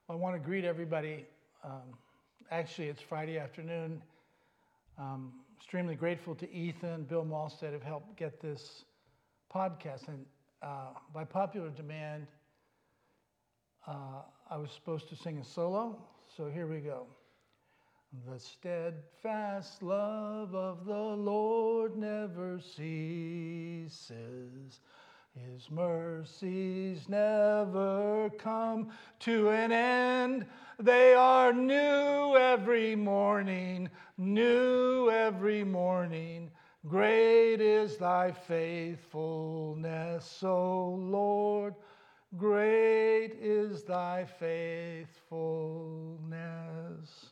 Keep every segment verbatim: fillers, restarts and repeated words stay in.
I want to greet everybody. Um, actually, it's Friday afternoon. Um, extremely grateful to Ethan, Bill Malstead have helped get this podcast. And uh, by popular demand, uh, I was supposed to sing a solo, so here we go. The steadfast love of the Lord never ceases. His mercies never come to an end. They are new every morning, new every morning. Great is thy faithfulness, O Lord. Great is thy faithfulness.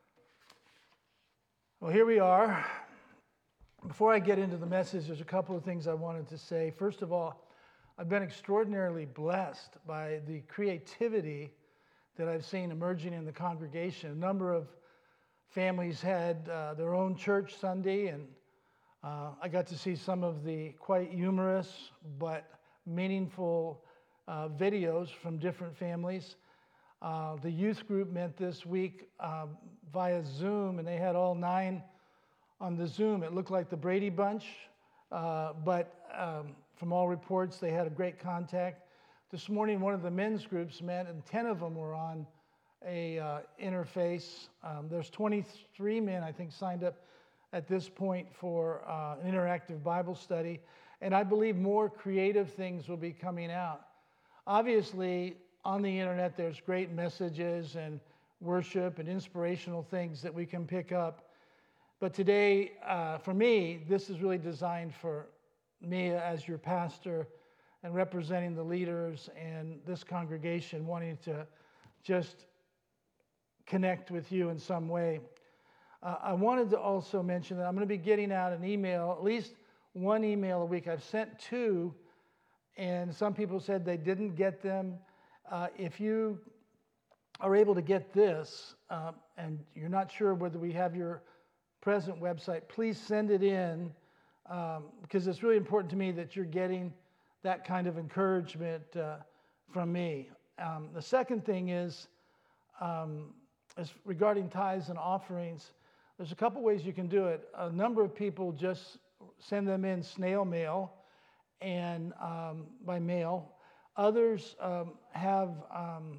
Well, here we are. Before I get into the message, there's a couple of things I wanted to say. First of all, I've been extraordinarily blessed by the creativity that I've seen emerging in the congregation. A number of families had uh, their own church Sunday, and uh, I got to see some of the quite humorous but meaningful uh, videos from different families. Uh, the youth group met this week uh, via Zoom, and they had all nine on the Zoom. It looked like the Brady Bunch, uh, but um, from all reports, they had a great contact. This morning, one of the men's groups met, and ten of them were on a uh, interface. Um, there's twenty-three men, I think, signed up at this point for uh, an interactive Bible study, and I believe more creative things will be coming out. Obviously, on the internet, there's great messages and worship and inspirational things that we can pick up. But today, uh, for me, this is really designed for me as your pastor and representing the leaders and this congregation, wanting to just connect with you in some way. Uh, I wanted to also mention that I'm going to be getting out an email, at least one email a week. I've sent two, and some people said they didn't get them. Uh, if you are able to get this, uh, and you're not sure whether we have your present website, please send it in, um, because it's really important to me that you're getting that kind of encouragement uh, from me. Um, the second thing is, um, is regarding tithes and offerings. There's a couple ways you can do it. A number of people just send them in snail mail and um, by mail. Others um, have um,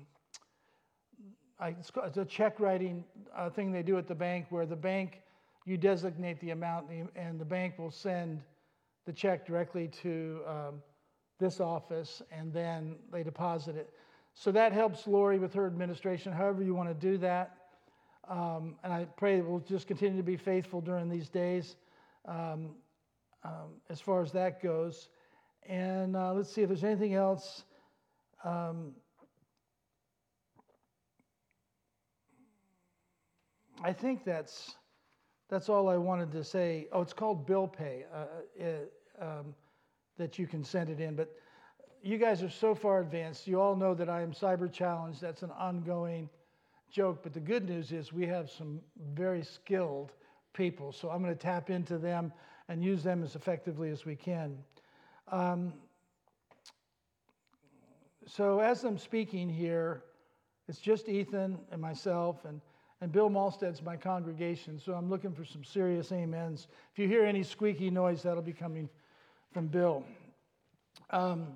I, it's, it's a check writing uh, thing they do at the bank, where the bank, you designate the amount, and the bank will send the check directly to um, this office, and then they deposit it. So that helps Lori with her administration, however you want to do that. Um, and I pray that we'll just continue to be faithful during these days um, um, as far as that goes. And uh, let's see if there's anything else. Um, I think that's that's all I wanted to say. Oh, it's called Bill Pay, uh, it, um, that you can send it in. But you guys are so far advanced. You all know that I am cyber challenged. That's an ongoing joke. But the good news is we have some very skilled people. So I'm going to tap into them and use them as effectively as we can. Um, so as I'm speaking here, it's just Ethan and myself, and And Bill Malstead's my congregation, so I'm looking for some serious amens. If you hear any squeaky noise, that'll be coming from Bill. Um,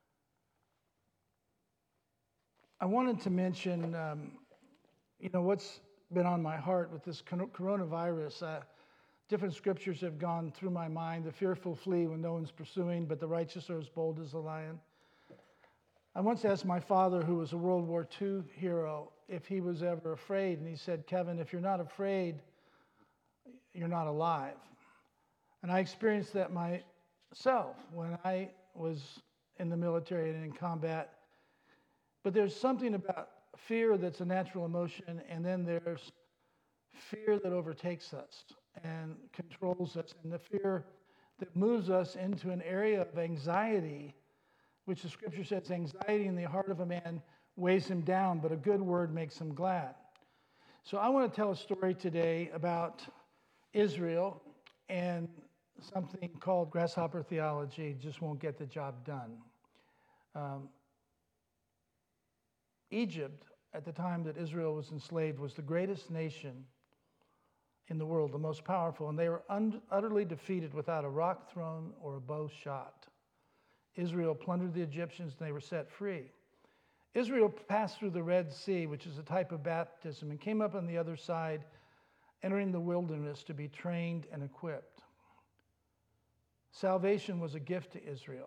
I wanted to mention, um, you know, what's been on my heart with this coronavirus. Uh, different scriptures have gone through my mind. The fearful flee when no one's pursuing, but the righteous are as bold as a lion. I once asked my father, who was a World War Two hero, if he was ever afraid. And he said, Kevin, if you're not afraid, you're not alive. And I experienced that myself when I was in the military and in combat. But there's something about fear that's a natural emotion, and then there's fear that overtakes us and controls us, and the fear that moves us into an area of anxiety, which the scripture says, anxiety in the heart of a man weighs him down, but a good word makes him glad. So I want to tell a story today about Israel and something called grasshopper theology. Just won't get the job done. Um, Egypt at the time that Israel was enslaved, was the greatest nation in the world, the most powerful, and they were un- utterly defeated without a rock thrown or a bow shot. Israel plundered the Egyptians, and they were set free. Israel passed through the Red Sea, which is a type of baptism, and came up on the other side, entering the wilderness to be trained and equipped. Salvation was a gift to Israel,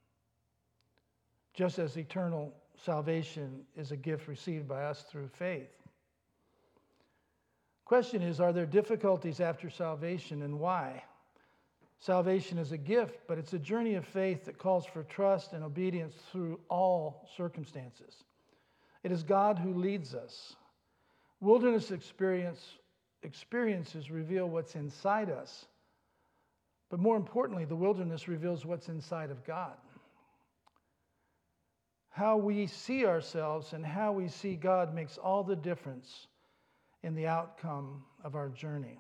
just as eternal salvation is a gift received by us through faith. Question is, are there difficulties after salvation, and why? Salvation is a gift, but it's a journey of faith that calls for trust and obedience through all circumstances. It is God who leads us. Wilderness experience, experiences reveal what's inside us, but more importantly, the wilderness reveals what's inside of God. How we see ourselves and how we see God makes all the difference in the outcome of our journey.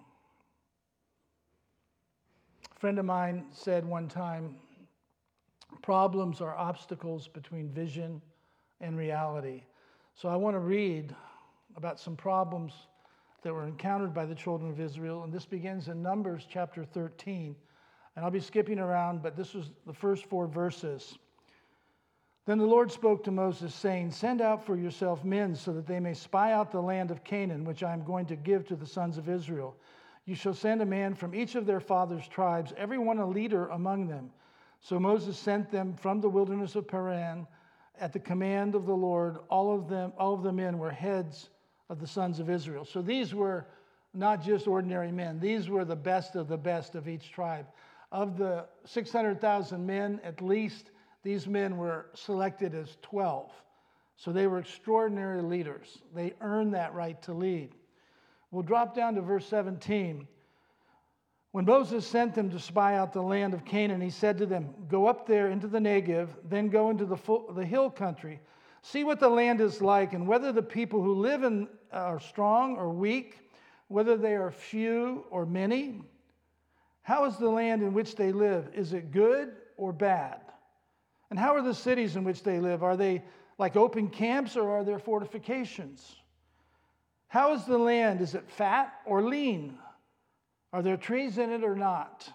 A friend of mine said one time, problems are obstacles between vision and reality. So I want to read about some problems that were encountered by the children of Israel, and this begins in Numbers chapter thirteen. And I'll be skipping around, but this was the first four verses. Then the Lord spoke to Moses, saying, "Send out for yourself men so that they may spy out the land of Canaan, which I am going to give to the sons of Israel. You shall send a man from each of their fathers' tribes, every one a leader among them." So Moses sent them from the wilderness of Paran at the command of the Lord. All of them, all of the men were heads of the sons of Israel. So these were not just ordinary men. These were the best of the best of each tribe. Of the six hundred thousand men, at least, these men were selected as twelve. So they were extraordinary leaders. They earned that right to lead. We'll drop down to verse seventeen. When Moses sent them to spy out the land of Canaan, he said to them, "Go up there into the Negev, then go into the, full, the hill country. See what the land is like, and whether the people who live in are strong or weak, whether they are few or many. How is the land in which they live? Is it good or bad? And how are the cities in which they live? Are they like open camps, or are there fortifications? How is the land? Is it fat or lean? Are there trees in it or not?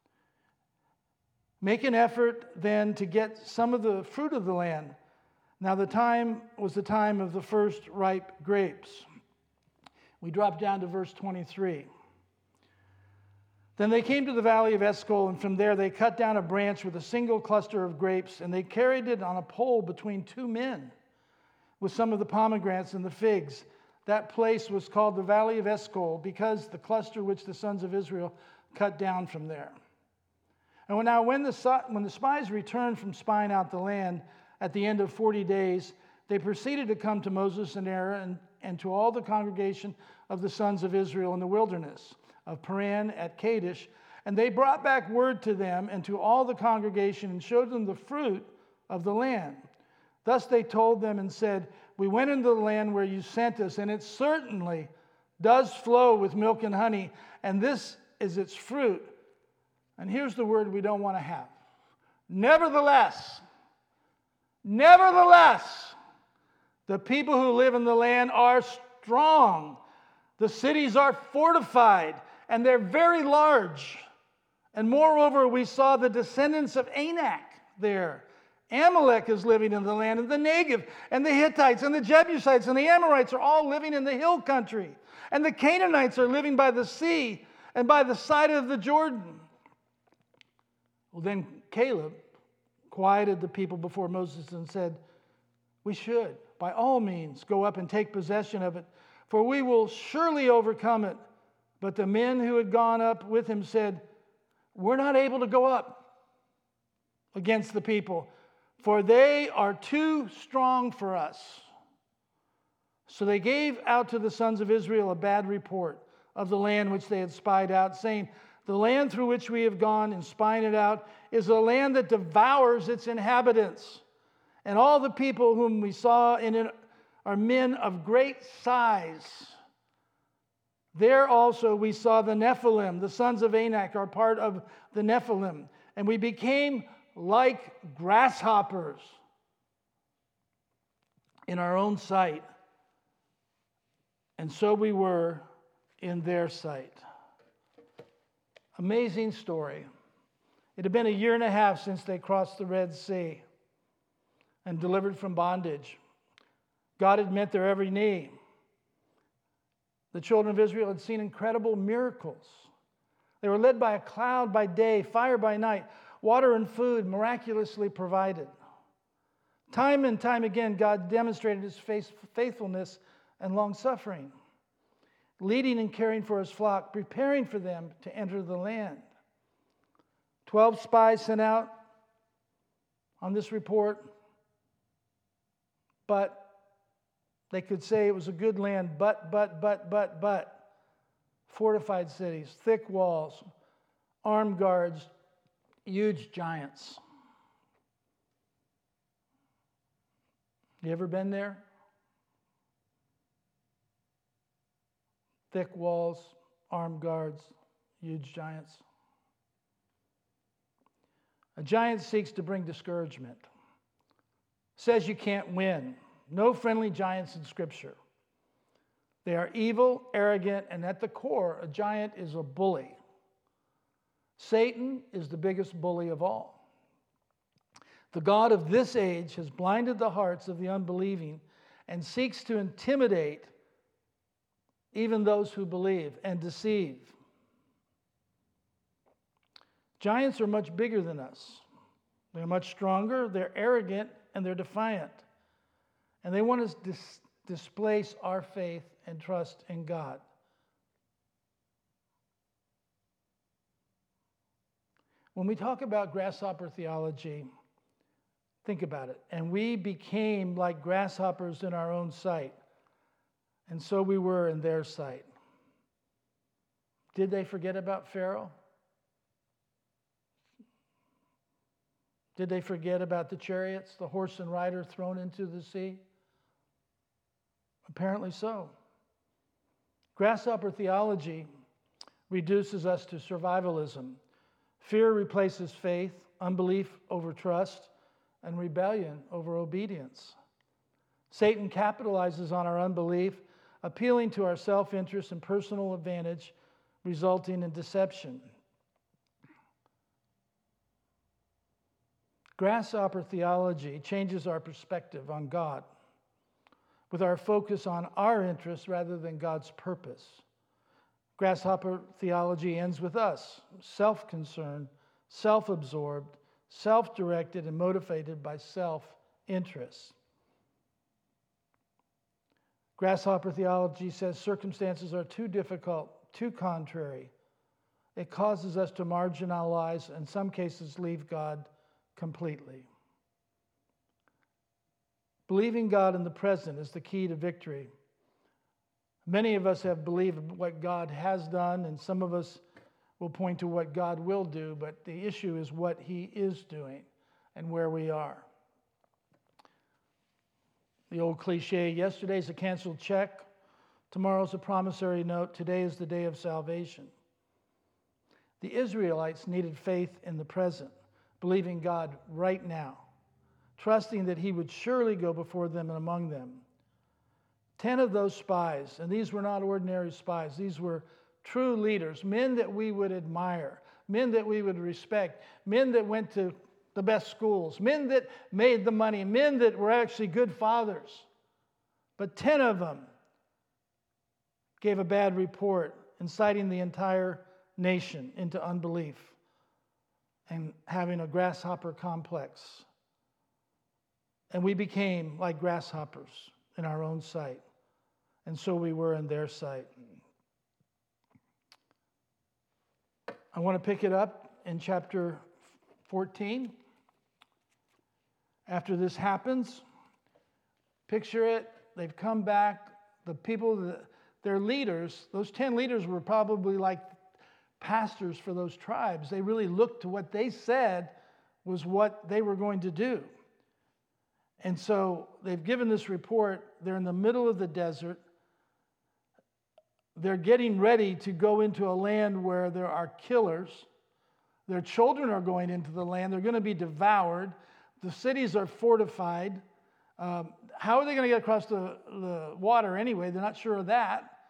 Make an effort then to get some of the fruit of the land." Now the time was the time of the first ripe grapes. We drop down to verse twenty-three. Then they came to the valley of Eshcol, and from there they cut down a branch with a single cluster of grapes, and they carried it on a pole between two men with some of the pomegranates and the figs. That place was called the valley of Eshcol because the cluster which the sons of Israel cut down from there. And when, now when the, when the spies returned from spying out the land at the end of forty days, they proceeded to come to Moses and Aaron and, and to all the congregation of the sons of Israel in the wilderness of Paran at Kadesh, and they brought back word to them and to all the congregation and showed them the fruit of the land. Thus they told them and said, "We went into the land where you sent us, and it certainly does flow with milk and honey, and this is its fruit." And here's the word we don't want to have. Nevertheless, nevertheless, the people who live in the land are strong. The cities are fortified, and they're very large. And moreover, we saw the descendants of Anak there. Amalek is living in the land of the Negev, and the Hittites and the Jebusites and the Amorites are all living in the hill country. And the Canaanites are living by the sea and by the side of the Jordan. Well, then Caleb quieted the people before Moses and said, "We should, by all means, go up and take possession of it, for we will surely overcome it." But the men who had gone up with him said, "We're not able to go up against the people, for they are too strong for us." So they gave out to the sons of Israel a bad report of the land which they had spied out, saying, "The land through which we have gone and spying it out is a land that devours its inhabitants. And all the people whom we saw in it are men of great size. There also we saw the Nephilim. The sons of Anak are part of the Nephilim. And we became like grasshoppers in our own sight. And so we were in their sight. Amazing story. It had been a year and a half since they crossed the Red Sea and delivered from bondage. God had met their every need. The children of Israel had seen incredible miracles. They were led by a cloud by day, fire by night, water and food miraculously provided. Time and time again, God demonstrated his faithfulness and long-suffering, leading and caring for his flock, preparing for them to enter the land. Twelve spies sent out on this report, but they could say it was a good land, but, but, but, but, but. Fortified cities, thick walls, armed guards, huge giants. You ever been there? Thick walls, armed guards, huge giants. A giant seeks to bring discouragement. Says you can't win. No friendly giants in Scripture. They are evil, arrogant, and at the core, a giant is a bully. Satan is the biggest bully of all. The God of this age has blinded the hearts of the unbelieving and seeks to intimidate even those who believe and deceive. Giants are much bigger than us. They're much stronger, they're arrogant, and they're defiant. And they want to dis- displace our faith and trust in God. When we talk about grasshopper theology, think about it. And we became like grasshoppers in our own sight. And so we were in their sight. Did they forget about Pharaoh? Did they forget about the chariots, the horse and rider thrown into the sea? Apparently so. Grasshopper theology reduces us to survivalism. Fear replaces faith, unbelief over trust, and rebellion over obedience. Satan capitalizes on our unbelief, appealing to our self-interest and personal advantage, resulting in deception. Grasshopper theology changes our perspective on God, with our focus on our interests rather than God's purpose. Grasshopper theology ends with us, self-concerned, self-absorbed, self-directed, and motivated by self-interest. Grasshopper theology says circumstances are too difficult, too contrary. It causes us to marginalize, in some cases, leave God completely. Believing God in the present is the key to victory. Many of us have believed what God has done, and some of us will point to what God will do, but the issue is what he is doing and where we are. The old cliche, yesterday's a canceled check, tomorrow's a promissory note, today is the day of salvation. The Israelites needed faith in the present, believing God right now, trusting that he would surely go before them and among them. Ten of those spies, and these were not ordinary spies, these were true leaders, men that we would admire, men that we would respect, men that went to the best schools, men that made the money, men that were actually good fathers. But ten of them gave a bad report, inciting the entire nation into unbelief and having a grasshopper complex. And we became like grasshoppers in our own sight. And so we were in their sight. I want to pick it up in chapter fourteen. After this happens, picture it, they've come back. The people, their leaders, those ten leaders were probably like pastors for those tribes. They really looked to what they said was what they were going to do. And so they've given this report. They're in the middle of the desert. They're getting ready to go into a land where there are killers. Their children are going into the land. They're going to be devoured. The cities are fortified. Um, how are they going to get across the, the water anyway? They're not sure of that.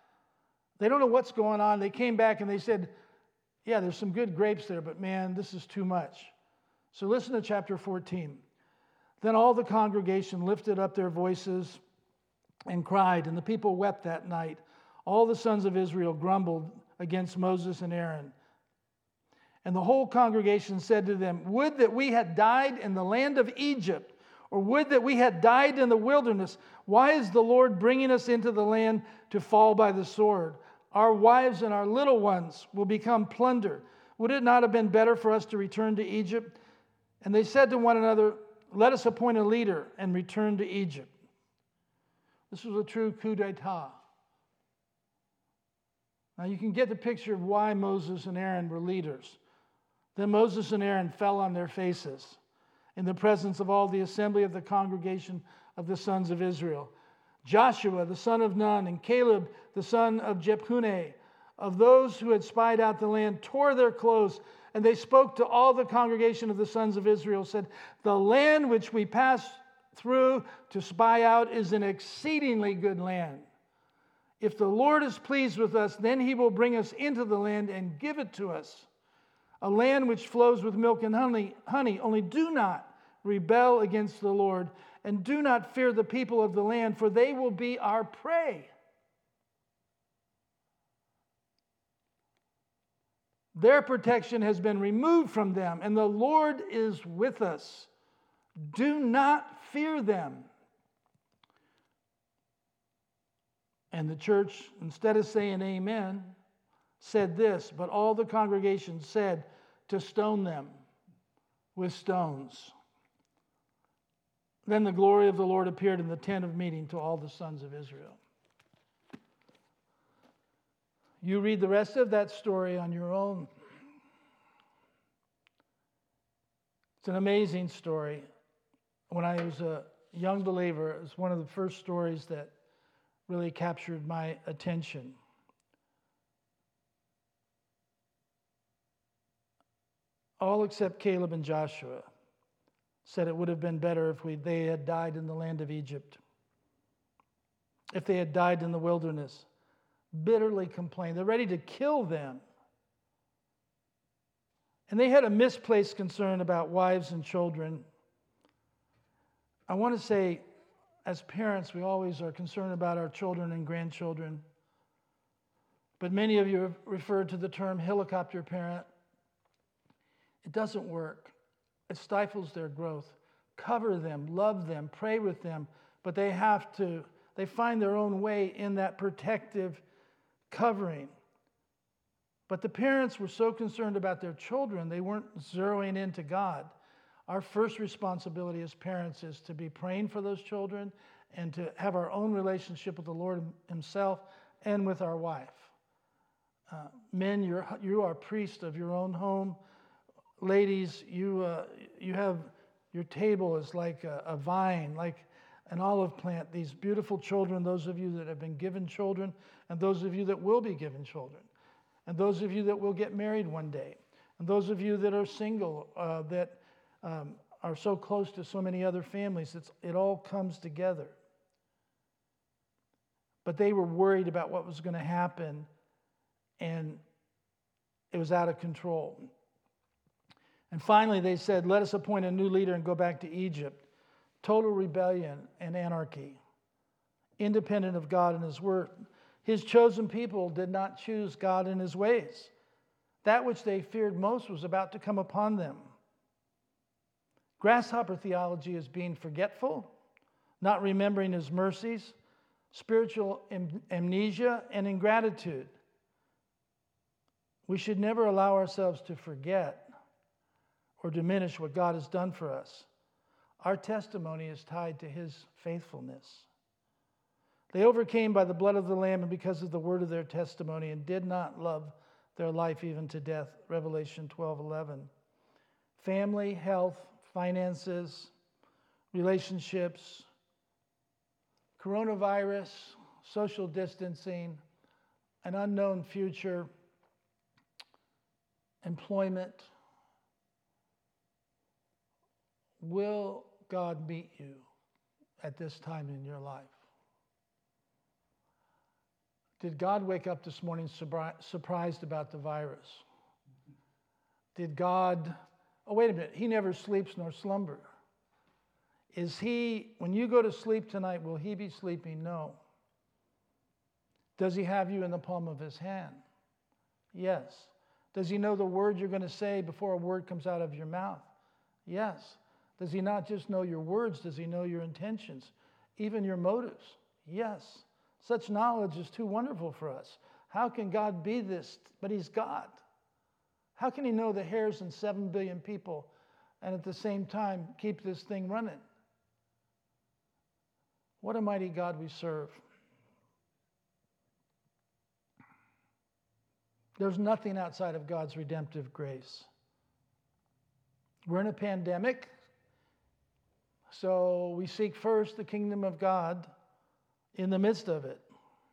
They don't know what's going on. They came back and they said, yeah, there's some good grapes there, but man, this is too much. So listen to chapter fourteen. Then all the congregation lifted up their voices and cried, and the people wept that night. All the sons of Israel grumbled against Moses and Aaron. And the whole congregation said to them, would that we had died in the land of Egypt, or would that we had died in the wilderness. Why is the Lord bringing us into the land to fall by the sword? Our wives and our little ones will become plunder. Would it not have been better for us to return to Egypt? And they said to one another, let us appoint a leader and return to Egypt. This was a true coup d'etat. Now you can get the picture of why Moses and Aaron were leaders. Then Moses and Aaron fell on their faces in the presence of all the assembly of the congregation of the sons of Israel. Joshua, the son of Nun, and Caleb, the son of Jephunneh, of those who had spied out the land, tore their clothes, and they spoke to all the congregation of the sons of Israel, said, the land which we passed through to spy out is an exceedingly good land. If the Lord is pleased with us, then he will bring us into the land and give it to us, a land which flows with milk and honey. honey. Only do not rebel against the Lord, and do not fear the people of the land, for they will be our prey. Their protection has been removed from them, and the Lord is with us. Do not fear them. And the church, instead of saying amen, said this, but all the congregation said to stone them with stones. Then the glory of the Lord appeared in the tent of meeting to all the sons of Israel. You read the rest of that story on your own. It's an amazing story. When I was a young believer, it was one of the first stories that really captured my attention. All except Caleb and Joshua said it would have been better if we, they had died in the land of Egypt, if they had died in the wilderness. Bitterly complained. They're ready to kill them. And they had a misplaced concern about wives and children. I want to say, as parents, we always are concerned about our children and grandchildren. But many of you have referred to the term helicopter parent. It doesn't work. It stifles their growth. Cover them, love them, pray with them, but they have to, they find their own way in that protective covering. But the parents were so concerned about their children, they weren't zeroing into God. Our first responsibility as parents is to be praying for those children and to have our own relationship with the Lord himself and with our wife. Uh, men, you're, you are priests of your own home. Ladies, you uh, you have, your table is like a, a vine, like an olive plant. These beautiful children, those of you that have been given children, and those of you that will be given children, and those of you that will get married one day, and those of you that are single, uh, that um, are so close to so many other families, it's, it all comes together. But they were worried about what was going to happen, and it was out of control. And finally, they said, let us appoint a new leader and go back to Egypt. Total rebellion and anarchy, independent of God and his word. His chosen people did not choose God and his ways. That which they feared most was about to come upon them. Grasshopper theology is being forgetful, not remembering his mercies, spiritual am- amnesia, and ingratitude. We should never allow ourselves to forget or diminish what God has done for us. Our testimony is tied to his faithfulness. They overcame by the blood of the Lamb and because of the word of their testimony, and did not love their life even to death. Revelation twelve eleven. Family, health, finances, relationships, coronavirus, social distancing, an unknown future, employment. Will God meet you at this time in your life? Did God wake up this morning surpri- surprised about the virus? Did God, oh, wait a minute, he never sleeps nor slumber. Is he, when you go to sleep tonight, will he be sleeping? No. Does he have you in the palm of his hand? Yes. Does he know the word you're going to say before a word comes out of your mouth? Yes. Does he not just know your words? Does he know your intentions, even your motives? Yes. Such knowledge is too wonderful for us. How can God be this? But he's God. How can he know the hairs in seven billion people and at the same time keep this thing running? What a mighty God we serve. There's nothing outside of God's redemptive grace. We're in a pandemic, so we seek first the kingdom of God in the midst of it.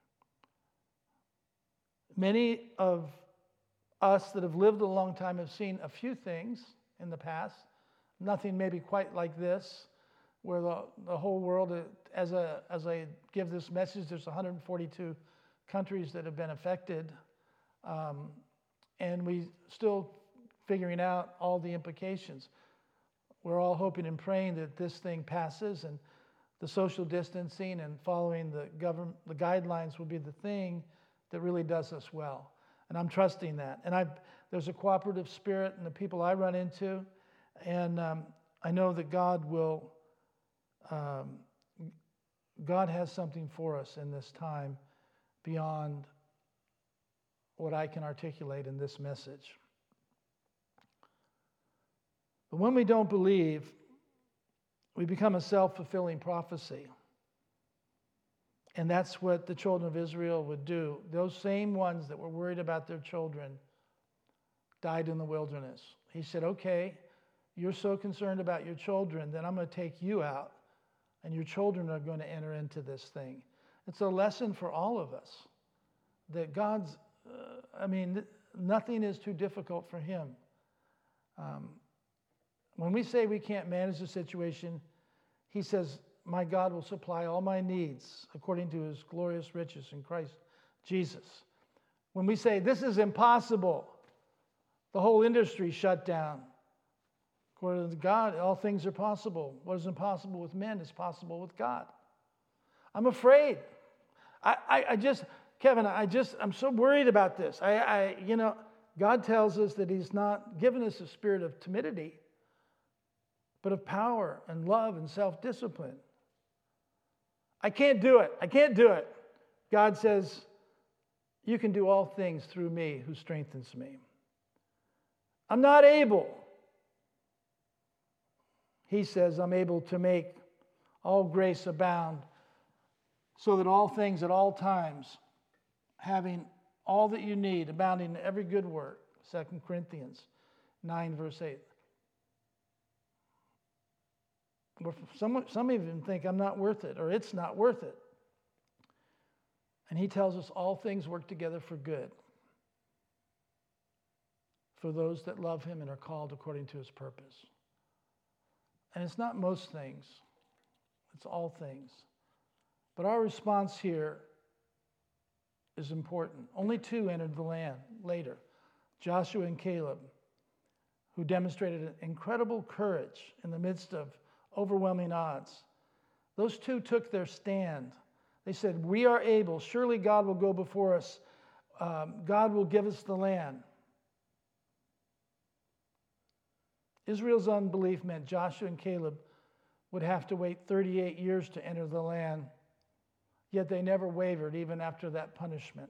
Many of us that have lived a long time have seen a few things in the past, nothing maybe quite like this, where the, the whole world, as, a, as I give this message, there's one hundred forty-two countries that have been affected. Um, and we still figuring out all the implications. We're all hoping and praying that this thing passes and the social distancing and following the government, the guidelines will be the thing that really does us well. And I'm trusting that. And I've, there's a cooperative spirit in the people I run into, and um, I know that God will, um, God has something for us in this time beyond what I can articulate in this message. But when we don't believe, we become a self-fulfilling prophecy. And that's what the children of Israel would do. Those same ones that were worried about their children died in the wilderness. He said, okay, you're so concerned about your children, then I'm going to take you out, and your children are going to enter into this thing. It's a lesson for all of us that God's, uh, I mean, nothing is too difficult for him. Um, when we say we can't manage the situation, he says, my God will supply all my needs according to his glorious riches in Christ Jesus. When we say this is impossible, the whole industry shut down. According to God, all things are possible. What is impossible with men is possible with God. I'm afraid. I, I, I just, Kevin, I just, I'm so worried about this. I, I, you know, God tells us that he's not given us a spirit of timidity, but of power and love and self-discipline. I can't do it. I can't do it. God says, you can do all things through me who strengthens me. I'm not able. He says, I'm able to make all grace abound so that all things at all times, having all that you need, abounding in every good work. Second Corinthians nine, verse eight. Some, some even think I'm not worth it, or it's not worth it. And he tells us all things work together for good for those that love him and are called according to his purpose. And it's not most things, it's all things. But our response here is important. Only two entered the land later, Joshua and Caleb, who demonstrated an incredible courage in the midst of overwhelming odds. Those two took their stand. They said, we are able. Surely God will go before us. Um, God will give us the land. Israel's unbelief meant Joshua and Caleb would have to wait thirty-eight years to enter the land, yet they never wavered even after that punishment.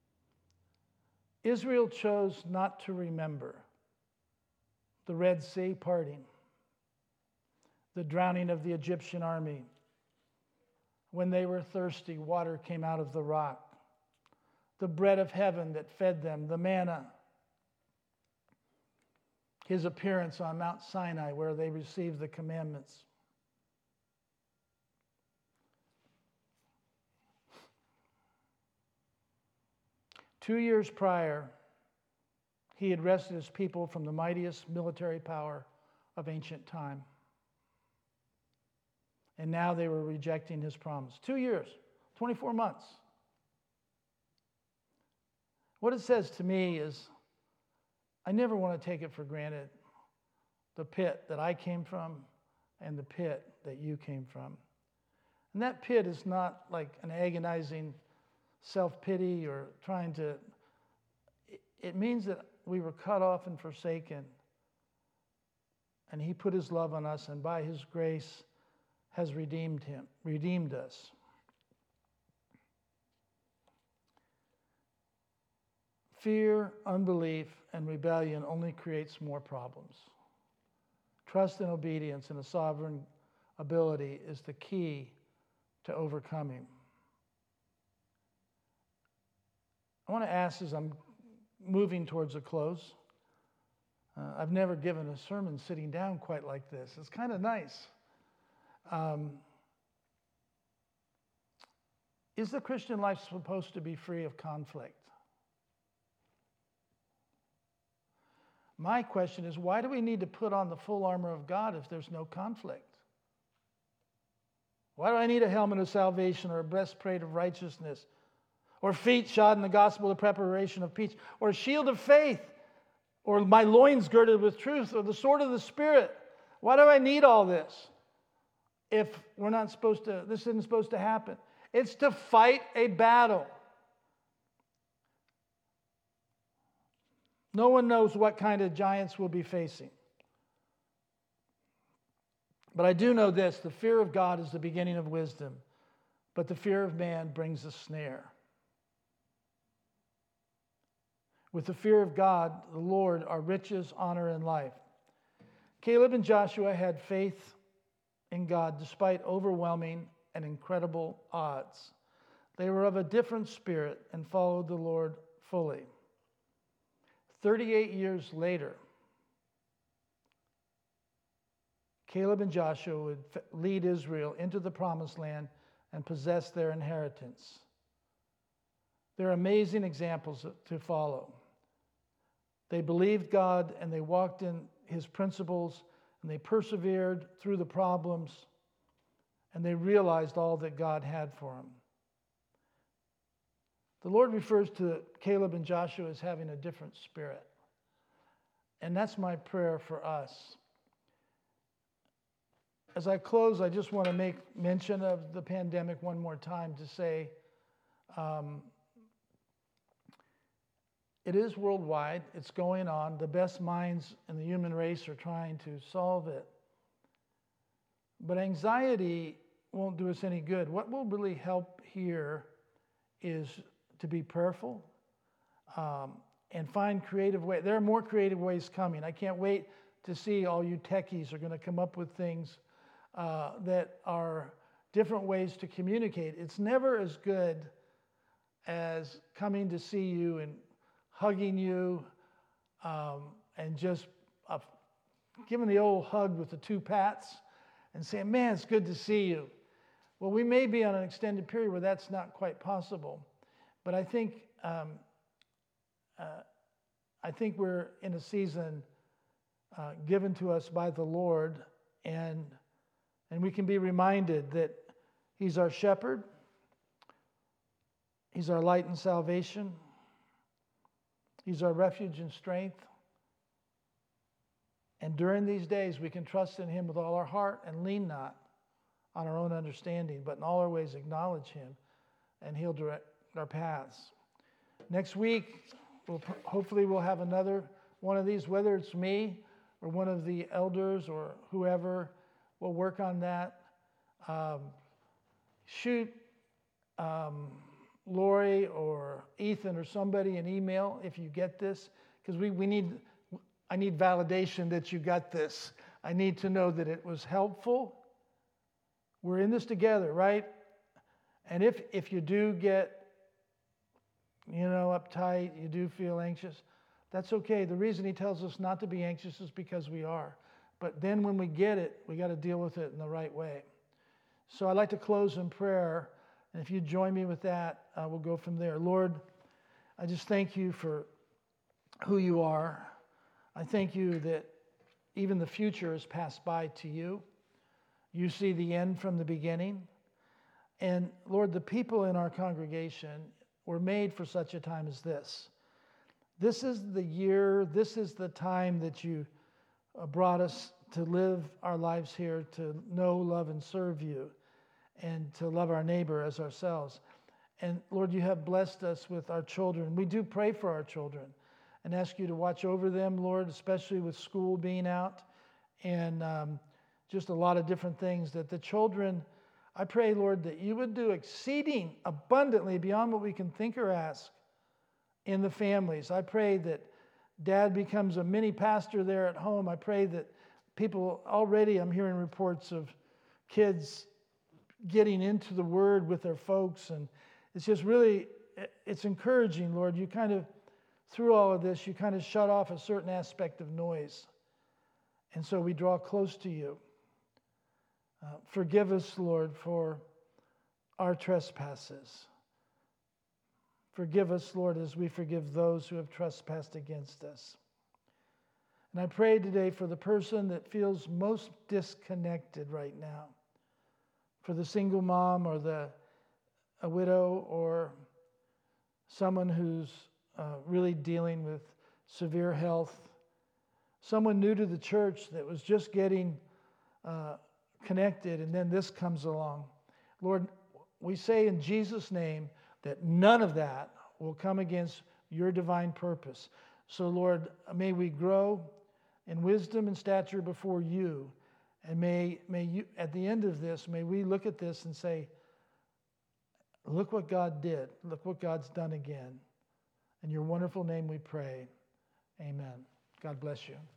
Israel chose not to remember the Red Sea parting, the drowning of the Egyptian army. When they were thirsty, water came out of the rock. The bread of heaven that fed them, the manna. His appearance on Mount Sinai where they received the commandments. Two years prior, he had wrested his people from the mightiest military power of ancient time. And now they were rejecting his promise. Two years, twenty-four months. What it says to me is, I never want to take it for granted, the pit that I came from and the pit that you came from. And that pit is not like an agonizing self-pity or trying to, it means that we were cut off and forsaken. And he put his love on us, and by his grace has redeemed him, redeemed us. Fear, unbelief, and rebellion only creates more problems. Trust and obedience in a sovereign ability is the key to overcoming. I want to ask as I'm moving towards a close, uh, I've never given a sermon sitting down quite like this. It's kind of nice. Um, is the Christian life supposed to be free of conflict? My question is, why do we need to put on the full armor of God if there's no conflict? Why do I need a helmet of salvation or a breastplate of righteousness or feet shod in the gospel of preparation of peace or a shield of faith or my loins girded with truth or the sword of the Spirit? Why do I need all this if we're not supposed to, this isn't supposed to happen? It's to fight a battle. No one knows what kind of giants we'll be facing. But I do know this, the fear of God is the beginning of wisdom, but the fear of man brings a snare. With the fear of God, the Lord, are riches, honor, and life. Caleb and Joshua had faith in God despite overwhelming and incredible odds. They were of a different spirit and followed the Lord fully. thirty-eight years later, Caleb and Joshua would lead Israel into the promised land and possess their inheritance. They're amazing examples to follow. They believed God and they walked in his principles and they persevered through the problems and they realized all that God had for them. The Lord refers to Caleb and Joshua as having a different spirit. And that's my prayer for us. As I close, I just want to make mention of the pandemic one more time to say um, it is worldwide. It's going on. The best minds in the human race are trying to solve it. But anxiety won't do us any good. What will really help here is to be prayerful um, and find creative ways. There are more creative ways coming. I can't wait to see all you techies are going to come up with things uh, that are different ways to communicate. It's never as good as coming to see you and hugging you um, and just uh, giving the old hug with the two pats and saying, man, it's good to see you. Well, we may be on an extended period where that's not quite possible. But I think um, uh, I think we're in a season uh, given to us by the Lord, and and we can be reminded that He's our shepherd, He's our light and salvation, He's our refuge and strength. And during these days, we can trust in Him with all our heart and lean not on our own understanding, but in all our ways acknowledge Him, and He'll direct our paths. Next week, we'll, hopefully we'll have another one of these, whether it's me or one of the elders or whoever will work on that. Um, shoot um, Lori or Ethan or somebody an email if you get this, because we, we need, I need validation that you got this. I need to know that it was helpful. We're in this together, right? And if if you do get you know, uptight, you do feel anxious, that's okay. The reason he tells us not to be anxious is because we are. But then when we get it, we got to deal with it in the right way. So I'd like to close in prayer. And if you join me with that, uh, we'll go from there. Lord, I just thank you for who you are. I thank you that even the future has passed by to you. You see the end from the beginning. And Lord, the people in our congregation were made for such a time as this. this is the year, this is the time that you uh, brought us to live our lives here, to know, love, and serve you, and to love our neighbor as ourselves. And Lord, you have blessed us with our children. We do pray for our children and ask you to watch over them, Lord, especially with school being out and um, just a lot of different things, that the children, I pray, Lord, that you would do exceeding abundantly beyond what we can think or ask in the families. I pray that dad becomes a mini pastor there at home. I pray that people, already I'm hearing reports of kids getting into the Word with their folks, and it's just really, it's encouraging, Lord. You kind of, through all of this, you kind of shut off a certain aspect of noise. And so we draw close to you. Uh, forgive us, Lord, for our trespasses. Forgive us, Lord, as we forgive those who have trespassed against us. And I pray today for the person that feels most disconnected right now, for the single mom or the a widow or someone who's uh, really dealing with severe health, someone new to the church that was just getting uh, connected, and then this comes along. Lord, we say in Jesus' name that none of that will come against your divine purpose. So, Lord, may we grow in wisdom and stature before you, and may, may you, at the end of this, may we look at this and say, look what God did. Look what God's done again. In your wonderful name we pray. Amen. God bless you.